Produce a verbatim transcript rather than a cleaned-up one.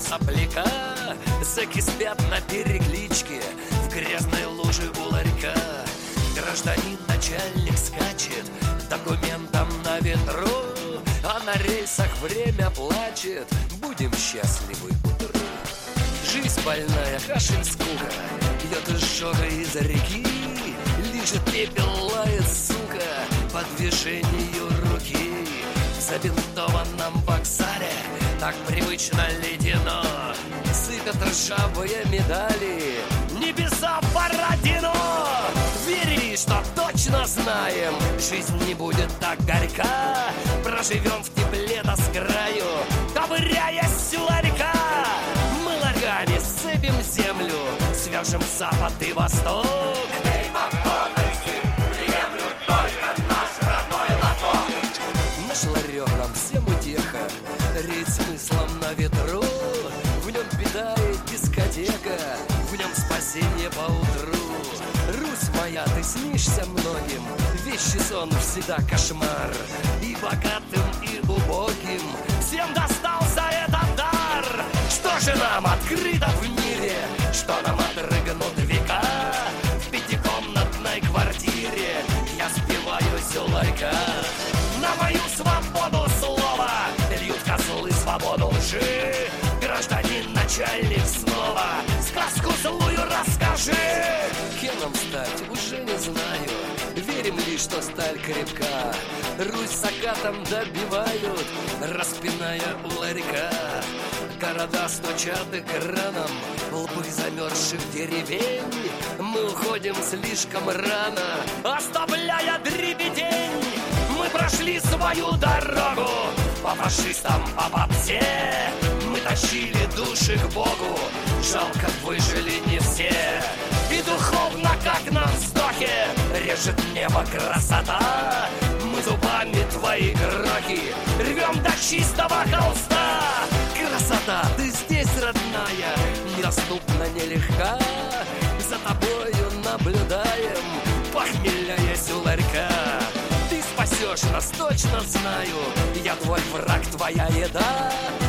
сопляка. Зэки спят на перекличке в грязной луже у ларька. Гражданин начальник скачет документом на ветру, а на рельсах время плачет. Будем счастливы утру. Жизнь больная, кашель, скука, пьет изжога из реки, лижет пепел, лает, сука, по движению руки. В забинтованном вокзале так привычно ледяно, сыпят ржавые медали, небеса в родину. Верили, что точно знаем, жизнь не будет так горька. Проживем в тепле до с краю, ковыряясь у ларька. Мы лагами сыпем землю, свяжем запад и восток. Эй, Макдональдсы, приемлют только наш родной лоток. Наш ларек нам всем утеха, реет смыслом на ветру. В нем беда и дискотека, в нем спасение поутру. Русь моя, ты снишься многим, вещий сон всегда кошмар. И богатым, и убогим всем достался этот дар. Что же нам открыто в мире, что нам отрыгнут века? В пятикомнатной квартире я спиваюсь у ларька. На мою свободу слова льют козлы свободу лжи. Гражданин начальник снова сказку злую расскажи. Кем нам стать, уже не знаю. Верим ли, что сталь крепка? Русь закатом добивают, распиная у ларька. Города стучат экраном, лбы замерзших деревень. Мы уходим слишком рано, оставляя дребедень. Мы прошли свою дорогу по фашистам, по попсе. Мы тащили души к Богу, жалко выжили не все. И духовно, как на вздохе, режет небо красота. Мы зубами твои грохи рвем до чистого холста. Красота, ты здесь, родная, недоступна, нелегка. За тобою наблюдаем, похмеляясь у ларька. Ты спасешь нас, точно знаю, я твой враг, твоя еда.